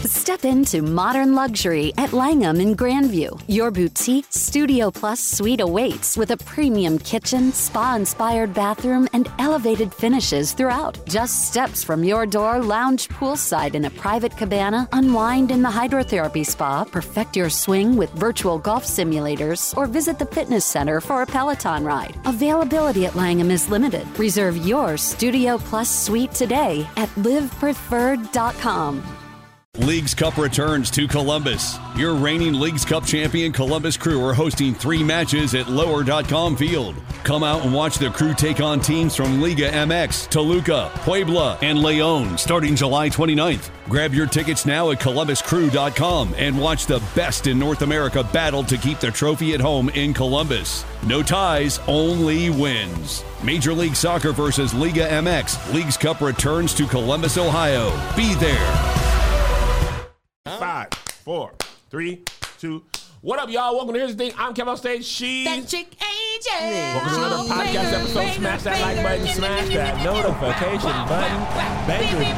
Step into modern luxury at Langham in Grandview. Your boutique Studio Plus suite awaits with a premium kitchen, spa-inspired bathroom, and elevated finishes throughout. Just steps from your door, lounge poolside in a private cabana, unwind in the hydrotherapy spa, perfect your swing with virtual golf simulators, or visit the fitness center for a Peloton ride. Availability at Langham is limited. Reserve your Studio Plus suite today at livepreferred.com. Leagues Cup returns to Columbus. Your reigning Leagues Cup champion Columbus Crew are hosting 3 matches at Lower.com Field. Come out and watch the Crew take on teams from Liga MX, Toluca, Puebla, and Leon starting July 29th. Grab your tickets now at columbuscrew.com and watch the best in North America battle to keep the trophy at home in Columbus. No ties, only wins. Major League Soccer versus Liga MX. Leagues Cup returns to Columbus, Ohio. Be there. 5, 4, 3, 2. What up, y'all? Welcome to Here's the Thing. I'm Kevin on stage. She's that chick angel. Welcome to another podcast episode. Smash that like button. Smash that notification button. Bangers,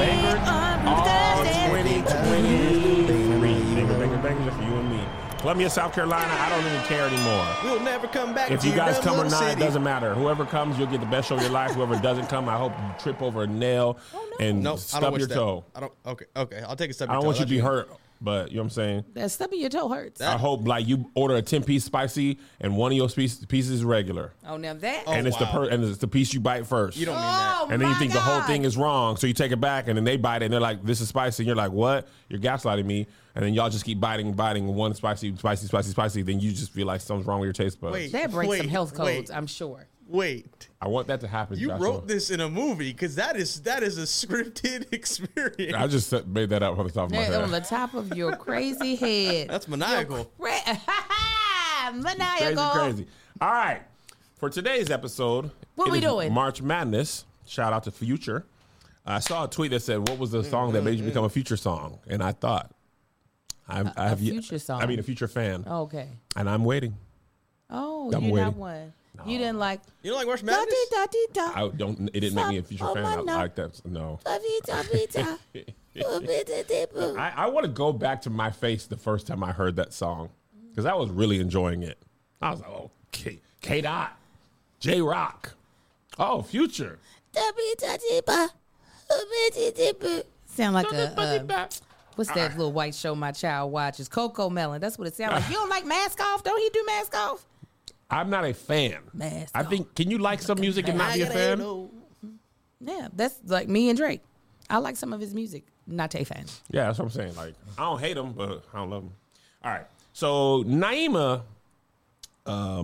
bangers, bangers. All 2023. Bangers for you and me. Columbia, South Carolina. I don't even care anymore. We'll never come back. If you guys come or not, it doesn't matter. Whoever comes, you'll get the best show of your life. Whoever doesn't come, I hope you trip over a nail and stub your toe. I don't. Okay. I'll take a stub. I don't want you to be hurt, but you know what I'm saying. That stub of your toe hurts. I hope like you order a 10-piece spicy and one of your pieces is regular. Oh, now that. And it's the piece you bite first. You don't mean that. And then you think the whole thing is wrong, so you take it back, and then they bite it, and they're like, "This is spicy." And you're like, "What? You're gaslighting me." And then y'all just keep biting one spicy. Then you just feel like something's wrong with your taste buds. That breaks some health codes, I'm sure. Wait. I want that to happen. You Joshua. wrote this in a movie because that is a scripted experience. I just made that up on the top of my head. On the top of your crazy head. That's maniacal. Maniacal. Crazy. All right. For today's episode, what we doing? March Madness. Shout out to Future. I saw a tweet that said, "What was the song that made you become a Future song?" And I thought, a Future song. I mean, a Future fan. Okay. And I'm waiting. Oh, I'm you're waiting. not one. No. You didn't like. You don't like March Madness? I don't. It didn't make me a Future fan. I like that. No. I want to go back to my face the first time I heard that song because I was really enjoying it. I was like, "Oh, K-Dot, J-Rock, oh, Future." Sound like a what's that little white show my child watches? Coco Melon. That's what it sounds like. You don't like Mask Off? Don't he do Mask Off? I'm not a fan. I think, can you like some music and not be a fan? Yeah, that's like me and Drake. I like some of his music, not a fan. Yeah, that's what I'm saying. Like, I don't hate him, but I don't love him. All right. So Naima, I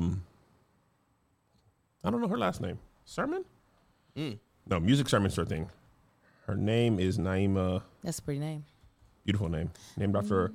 don't know her last name. Sermon? No, Music Sermon sort of thing. Her name is Naima. That's a pretty name. Beautiful name. Named after,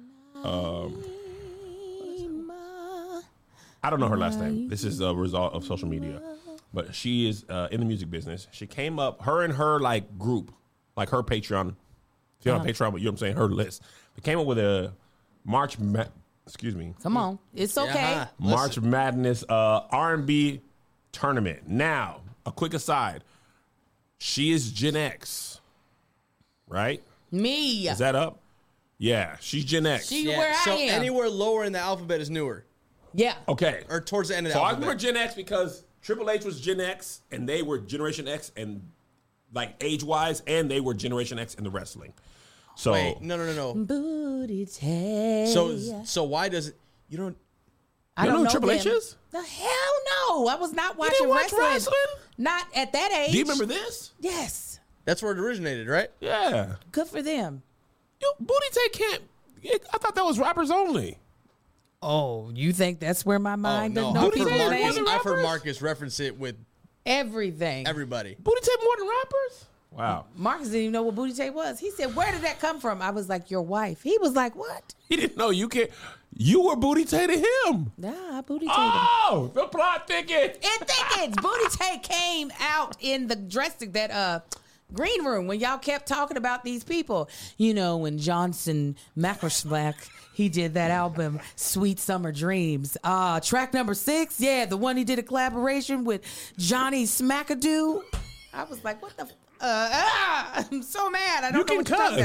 I don't know her last name. This is a result of social media. But she is in the music business. She came up, her and her like group, like her Patreon. If you're on Patreon, but you know what I'm saying, her list. They came up with a excuse me. Come on. It's okay. Yeah, March Madness R&B tournament. Now, a quick aside. She is Gen X, right? Me. Is that up? Yeah, she's Gen X. Where I so am. Anywhere lower in the alphabet is newer. Yeah. Okay. Or towards the end of the alphabet. So I remember Gen X because Triple H was Gen X, and they were Generation X, and like age-wise, and they were Generation X in the wrestling. So wait, no. Booty take. So why does it? You don't. I don't know Triple H is? The hell no! I was not watching didn't watch wrestling. Not at that age. Do you remember this? Yes. That's where it originated, right? Yeah. Good for them. Booty take can't. I thought that was rappers only. Oh, you think that's where my mind no. doesn't know? I've heard Marcus reference it with everything. Everybody. Booty tape more than rappers? Wow. Marcus didn't even know what booty tape was. He said, "Where did that come from?" I was like, "Your wife." He was like, "What?" He didn't know you can't. You were booty tape to him. Nah, I booty taped him. Oh, the plot thickens. It thickens. Booty tape came out in the dressing green room when y'all kept talking about these people. You know, when Johnson Mackerslack, he did that album, Sweet Summer Dreams. Track number 6, yeah, the one he did a collaboration with Johnny Smackadoo. I was like, what the I'm so mad. I don't know what you're talking about.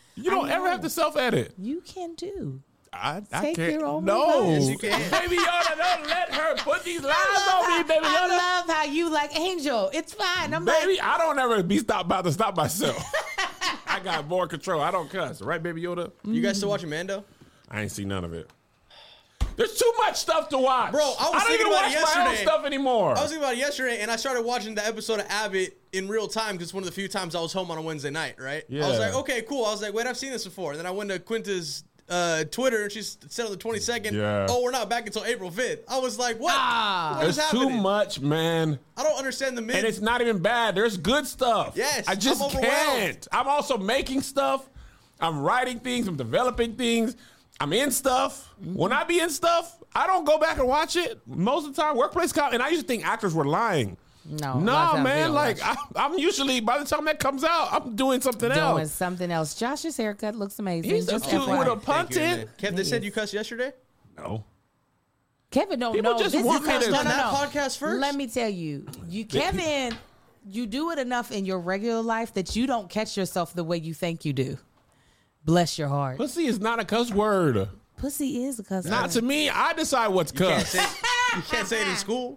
You don't ever have to self-edit. You can do. I Take can't. your own No. advice. Yes, you can. Baby Yoda, don't let her put these lies on me, Baby I Yoda. love how you like Angel. It's fine. I'm Baby, like, I don't ever be about to stop myself. I got more control. I don't cuss. Right, Baby Yoda? You guys still watching Mando? I ain't seen none of it. There's too much stuff to watch. Bro, I was don't thinking even about watch it my own yesterday. stuff anymore. I was thinking about it yesterday, and I started watching the episode of Abbott in real time because it's one of the few times I was home on a Wednesday night, right? Yeah. I was like, okay, cool. I was like, wait, I've seen this before. And then I went to Quinta's Twitter, and she said on the 22nd, Yeah. oh, we're not back until April 5th. I was like, what? What is There's too happening? much, man. I don't understand the mid. And it's not even bad. There's good stuff. Yes, I just I'm overwhelmed. can't. I'm also making stuff. I'm writing things. I'm developing things. I'm in stuff. When I be in stuff, I don't go back and watch it. Most of the time, workplace comedy. And I used to think actors were lying. no, No, man. Like, I'm usually, by the time that comes out, I'm doing something doing else. something else. Josh's haircut looks amazing. He's Just cute FYI. with a Thank punt you, in. man. Kev, they said you cussed yesterday? No. Kevin don't People know. just This want is me to- On that podcast first? Let me tell you, Kevin, you do it enough in your regular life that you don't catch yourself the way you think you do. Bless your heart. Pussy is not a cuss word. Pussy is a cuss Not word. to me. I decide what's You can't cuss. you can't say it in school.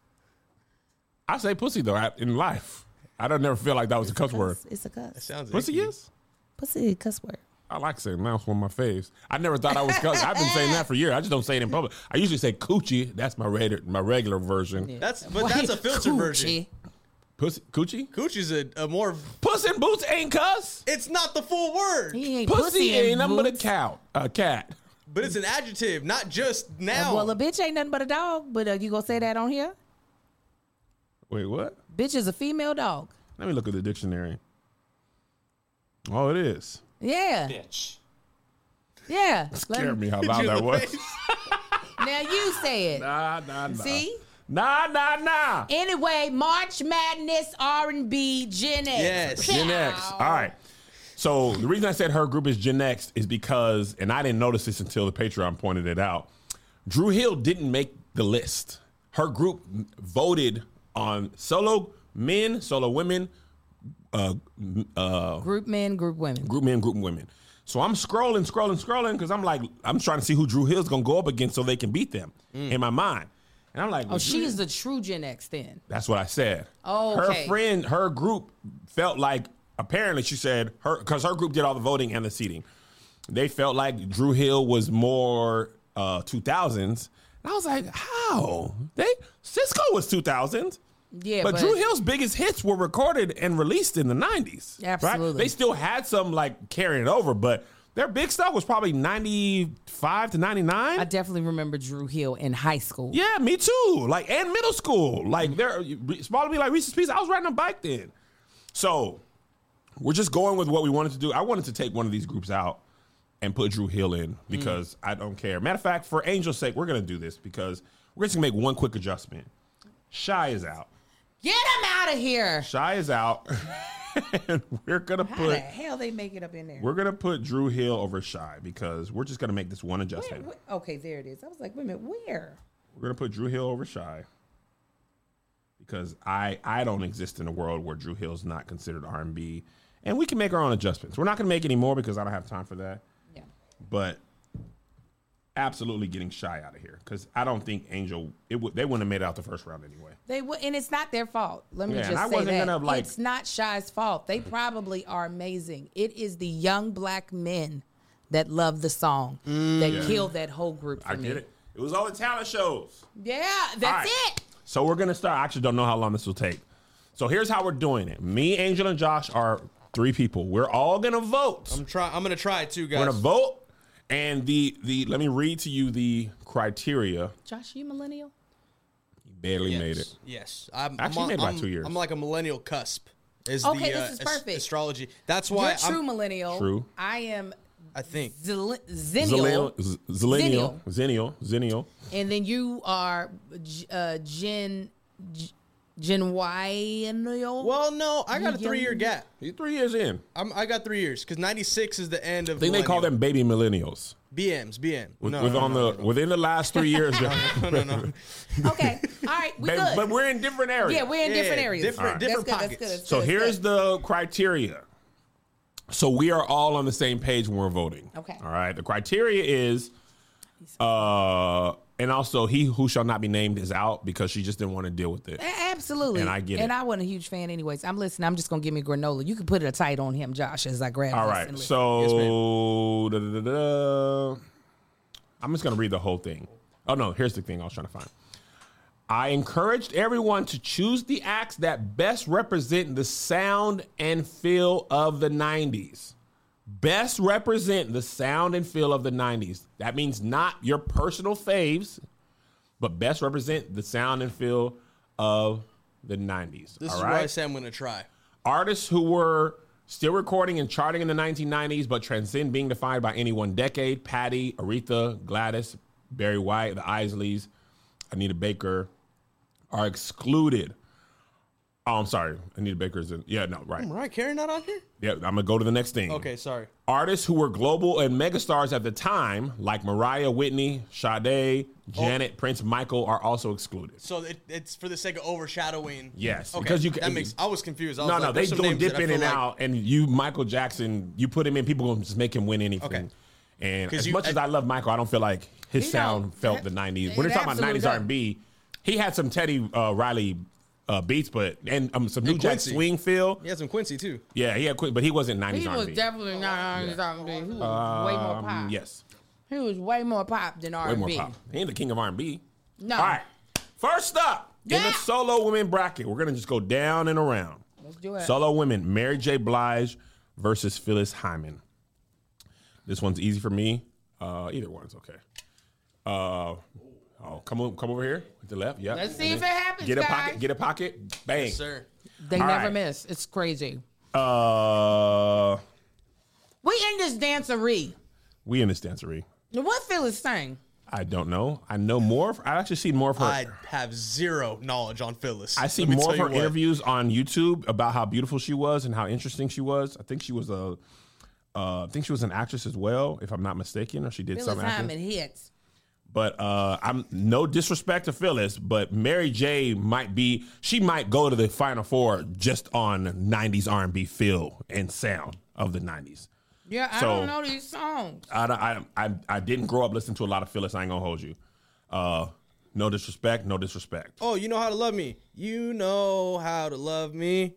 I say pussy, though, in life. I don't never feel like that was a cuss word. It's a cuss. Sounds Pussy icky. is? Pussy is a cuss word. I like saying that. It's one of my faves. I never thought I was cussing. I've been saying that for years. I just don't say it in public. I usually say coochie. That's my regular version. That's a filtered version. Coochie. Pussy, coochie? Coochie's a more. Puss in boots ain't cuss. It's not the full word, He ain't Pussy in ain't nothing but boots. a cat. but it's an adjective, not just now. Well, a bitch ain't nothing but a dog. But you gonna say that on here? Wait, what? Bitch is a female dog. Let me look at the dictionary. Oh, it is. Yeah. Bitch. Yeah. Scared me how loud that was. Now you say it. Nah. See? Nah. Anyway, March Madness R&B Gen X. Yes. Gen X. All right. So the reason I said her group is Gen X is because, and I didn't notice this until the Patreon pointed it out, Drew Hill didn't make the list. Her group voted on solo men, solo women, Group men, group women. group men, group women. So I'm scrolling because I'm like, I'm trying to see who Drew Hill's going to go up against so they can beat them in my mind. And I'm like, Oh, she's the true Gen X then. That's what I said. Oh, okay. Her group felt like, apparently she said, because her group did all the voting and the seating. They felt like Drew Hill was more 2000s. And I was like, how? Cisco was 2000s. Yeah, But Drew Hill's biggest hits were recorded and released in the 90s. Absolutely. Right? They still had some like carrying it over, but their big stuff was probably 95 to 99. I definitely remember Drew Hill in high school. Yeah, me too. Like, and middle school. Like, they're small to me like Reese's Pieces. I was riding a bike then. So, we're just going with what we wanted to do. I wanted to take one of these groups out and put Drew Hill in because I don't care. Matter of fact, for Angel's sake, we're going to do this because we're just going to make one quick adjustment. Shy is out. Get him out of here. Shy is out. And we're going to How the put... hell they make it up in there? We're going to put Drew Hill over Shy because we're just going to make this one Where- adjustment. okay, there it is. I was like, wait a minute, where? We're going to put Drew Hill over Shy because I don't exist in a world where Drew Hill's not considered R&B. And we can make our own adjustments. We're not going to make any more because I don't have time for that. Yeah. But absolutely getting Shy out of here because I don't think Angel, they wouldn't have made it out the first round anyway. They would, and it's not their fault. Let me Yeah, and just I say wasn't that gonna, like- it's not Shy's fault. They probably are amazing. It is the young black men that love the song that killed that whole group for I me. get it. It was all the talent shows. Yeah, All that's right. it. So we're going to start. I actually don't know how long this will take. So here's how we're doing it. Me, Angel, and Josh are 3 people. We're all going to vote. I'm gonna try it too, guys. We're going to vote. And the let me read to you the criteria. Josh, you millennial? You barely made it. Yes, I'm Actually, made it by 2 years. I'm like a millennial cusp. Is Okay, the, this is perfect. astrology. That's why You're true millennial. True. I am I think. Zennial. Zennial. And then you are Gen Y-ennial. Well, no, I got a You 3-year young- gap. He's 3 years in. I got 3 years because 96 is the end of. I think they call them baby millennials. BM. Within the last 3 years. No. Okay. All right. We good. But we're in different areas. Yeah, we're in different Yeah, ares. different That's good, pockets. That's good. So here's the criteria. So we are all on the same page when we're voting. Okay. All right. The criteria is, and also he who shall not be named is out because she just didn't want to deal with it. Absolutely. And I get it. And I wasn't a huge fan anyways. I'm listening. I'm just going to give me granola. You can put it a tight on him, Josh, as I grab All this right. and listen. So I'm just going to read the whole thing. Oh, no. Here's the thing I was trying to find. I encouraged everyone to choose the acts that best represent the sound and feel of the 90s. Best represent the sound and feel of the 90s. That means not your personal faves, but best represent the sound and feel of the 90s. This all is right? where I say I'm going to try. Artists who were still recording and charting in the 1990s, but transcend being defined by any one decade. Patti, Aretha, Gladys, Barry White, the Isleys, Anita Baker are excluded. Oh, I'm sorry. Anita Baker's in. Yeah, no, right. Mariah Carey not on here? Yeah, I'm going to go to the next thing. Okay, sorry. Artists who were global and megastars at the time, like Mariah, Whitney, Sade, Janet, Prince, Michael, are also excluded. So it's for the sake of overshadowing. Yes, Okay, because you that makes. I was confused. I was No, like, no, they there's some go names dip that I in feel and like- out, and you, Michael Jackson, you put him in, people gonna just make him win anything. Okay. And 'Cause as you- much as I love Michael, I don't feel like his He sound don't. felt the 90s. It When you're talking about 90s absolutely R&B, he had some Teddy Riley beats, but and some New Jack Quincy. Swing feel. He had some Quincy too. Yeah, he had, but he wasn't 90s He R&B. was definitely not R&B. He was way more pop. Yes, He was way more pop than R&B. way more pop. He ain't the king of R&B. No. All right, first up in the Yeah. solo women bracket, we're gonna just go down and around. Let's do it. Solo women, Mary J. Blige versus Phyllis Hyman. This one's easy for me. Either one's okay. Come over here with the left. Yeah. Let's see if it happens, Get a guys. pocket. Get a pocket. Bang. Yes, sir. They All never right. miss. It's crazy. We We in this dancery. in this dancery. What Phyllis sang? I don't know. I know more. I actually see more of her. I have zero knowledge on Phyllis. I see Let me more tell of you her what. interviews on YouTube about how beautiful she was and how interesting she was. I think she was an actress as well, if I'm not mistaken, or she did Phyllis some acting. Hyman hits. But I'm no disrespect to Phyllis, but Mary J might go to the Final Four just on 90s R&B feel and sound of the 90s. Yeah, I So- don't know these songs. I didn't grow up listening to a lot of Phyllis. I ain't gonna hold you. No disrespect. Oh, you know how to love me. You know how to love me.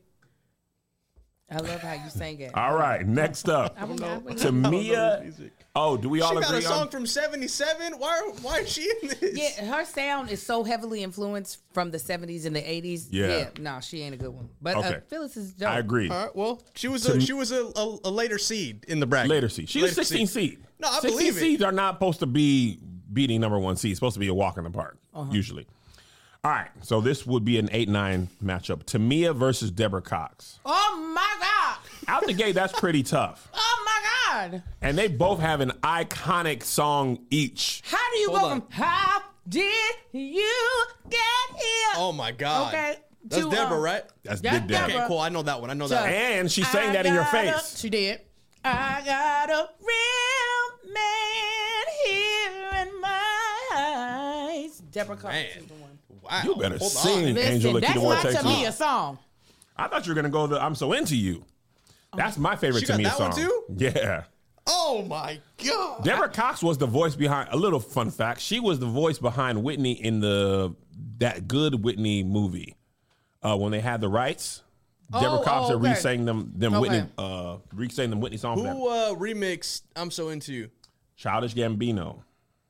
I love how you sang it. All right, next up, Tamia. Oh, do we all She got agree a song on? from '77. Why is she in this? Yeah, her sound is so heavily influenced from the 70s and the 80s. Yeah. No, she ain't a good one. But Okay. Phyllis is dope. I agree. All right. Well, she was a later seed in the bracket. Later seed. She was 16 seed. No, I 16 believe it. seeds are not supposed to be beating number one seed. It's supposed to be a walk in the park, usually. All right, so this would be an 8-9 matchup. Tamia versus Deborah Cox. Oh my God. Out the gate, that's pretty tough. Oh my God. And they both have an iconic song each. How do you Hold go on. from how did you get here? Oh my God. Okay. That's to, Deborah, right? That's That's Big Deborah. Okay, cool. I know that one. I know that one. And she sang that in your face. She did. I got a real man here in my eyes. Deborah Cox Man. is the one. Wow. You better Hold sing, on. Listen, Angel that's Nikita my What Takes Tamia Two. song. I thought you were going to go the I'm So Into You. That's my favorite She got Tamia that song. one too? Yeah. Oh my God. Deborah Cox was the voice behind, a little fun fact, she was the voice behind Whitney in that good Whitney movie. When they had the rights, Deborah Cox had okay. re-sang them Okay. Whitney, re-sang them Whitney songs. Who for them. remixed I'm So Into You? Childish Gambino.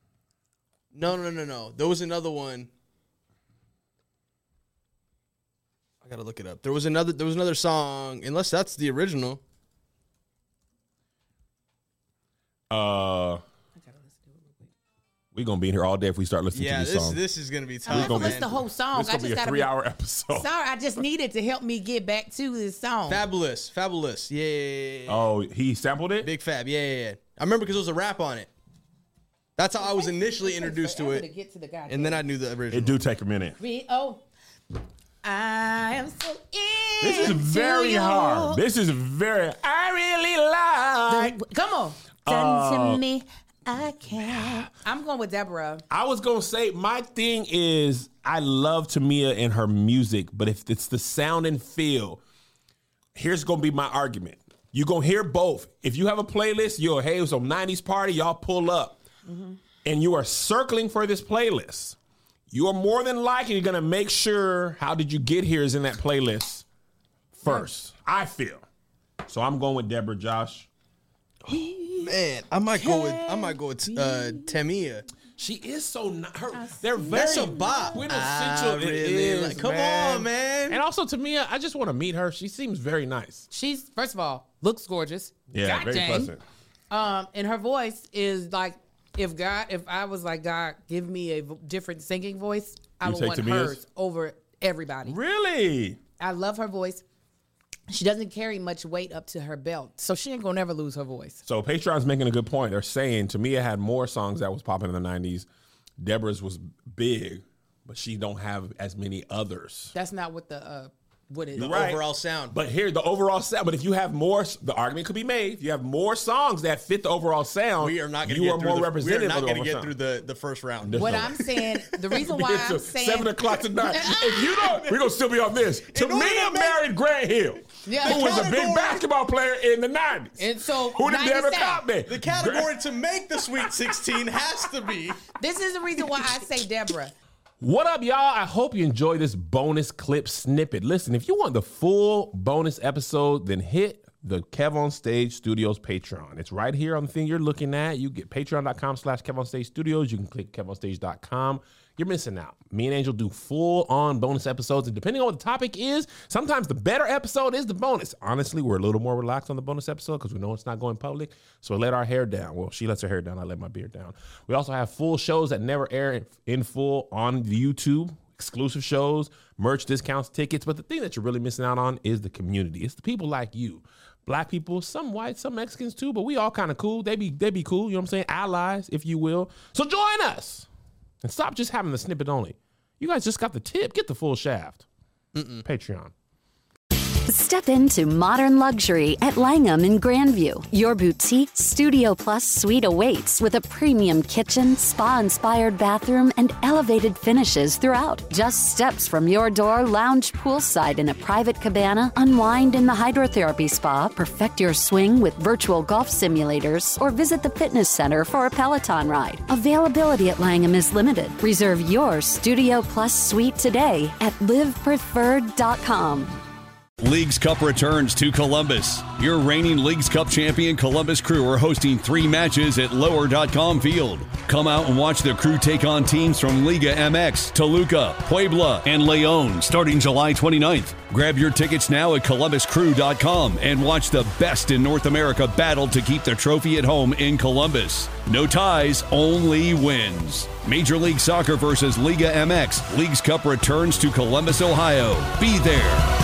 No. There was another one. I gotta look it up. There was another song, unless that's the original. We're going to be in here all day if we start listening Yeah, to these songs. this is gonna be I tough. have to gonna listen be- to the whole song. This is I going to just be a got 3-hour episode. Sorry, I just needed to help me get back to this song. Fabulous. Yeah. Oh, he sampled it? Big Fab. Yeah. I remember because there was a rap on it. That's how I was initially introduced to Forever it, get to the goddamn and then I knew the original. It do take a minute. I am so This is very hard. This is very, I really like. Come on. Done to me, I can't. I'm going with Deborah. I was going to say, my thing is, I love Tamia and her music, but if it's the sound and feel, here's going to be my argument. You're going to hear both. If you have a playlist, you'll, hey, it was a 90s party, y'all pull up. And you are circling for this playlist. You are more than likely going to make sure How Did You Get Here is in that playlist first, I feel. So I'm going with Deborah, Josh. Man, I might go with Tamia. She is so they're very That's a bop. quintessential. Really? It is, Like, come on, man. And also Tamia, I just want to meet her. She seems very nice. She's, first of all, looks gorgeous. Yeah, God very dang. pleasant. And her voice is like, if I was like, God, give me a different singing voice, I would want hers over everybody. Really? I love her voice. She doesn't carry much weight up to her belt, so she ain't gonna never lose her voice. So Patreon's making a good point. They're saying Tamia had more songs that was popping in the 90s. Deborah's was big, but she don't have as many others. That's not what the what is The Right. overall sound. But here, the overall sound. But if you have more, the argument could be made. If you have more songs that fit the overall sound, We are not going to you get are through more We're representative not of the going to overall get sound. through the first round. There's what no I'm way. saying. The reason why I'm saying 7 o'clock tonight. If you don't, we're gonna still be on this. Tamia married Grant Hill, Yeah. who was a big category- basketball player in the 90s. And so Who did 97. Deborah Cotman? The category to make the Sweet 16 has to be. This is the reason why I say Deborah. What up, y'all? I hope you enjoy this bonus clip snippet. Listen, if you want the full bonus episode, then hit the Kev on Stage Studios Patreon. It's right here on the thing you're looking at. You get patreon.com/Kev on Stage Studios. You can click kevonstage.com. You're missing out. Me and Angel do full-on bonus episodes, and depending on what the topic is, sometimes the better episode is the bonus. Honestly, we're a little more relaxed on the bonus episode because we know it's not going public, so we let our hair down. Well, she lets her hair down. I let my beard down. We also have full shows that never air in full on YouTube, exclusive shows, merch discounts, tickets. But the thing that you're really missing out on is the community. It's the people like you. Black people, some white, some Mexicans too, but we all kind of cool. They be cool, you know what I'm saying? Allies, if you will. So join us. And stop just having the snippet only. You guys just got the tip. Get the full shaft. Patreon. Step into modern luxury at Langham in Grandview. Your boutique Studio Plus suite awaits with a premium kitchen, spa-inspired bathroom, and elevated finishes throughout. Just steps from your door, lounge poolside in a private cabana, unwind in the hydrotherapy spa, perfect your swing with virtual golf simulators, or visit the fitness center for a Peloton ride. Availability at Langham is limited. Reserve your Studio Plus suite today at livepreferred.com. Leagues Cup returns to Columbus. Your reigning Leagues Cup champion Columbus Crew are hosting 3 matches at lower.com field. Come out and watch the Crew take on teams from Liga MX, Toluca, Puebla, and León starting July 29th. Grab your tickets now at columbuscrew.com and watch the best in North America battle to keep the trophy at home in Columbus. No ties, only wins. Major League Soccer versus Liga MX. Leagues Cup returns to Columbus, Ohio. Be there.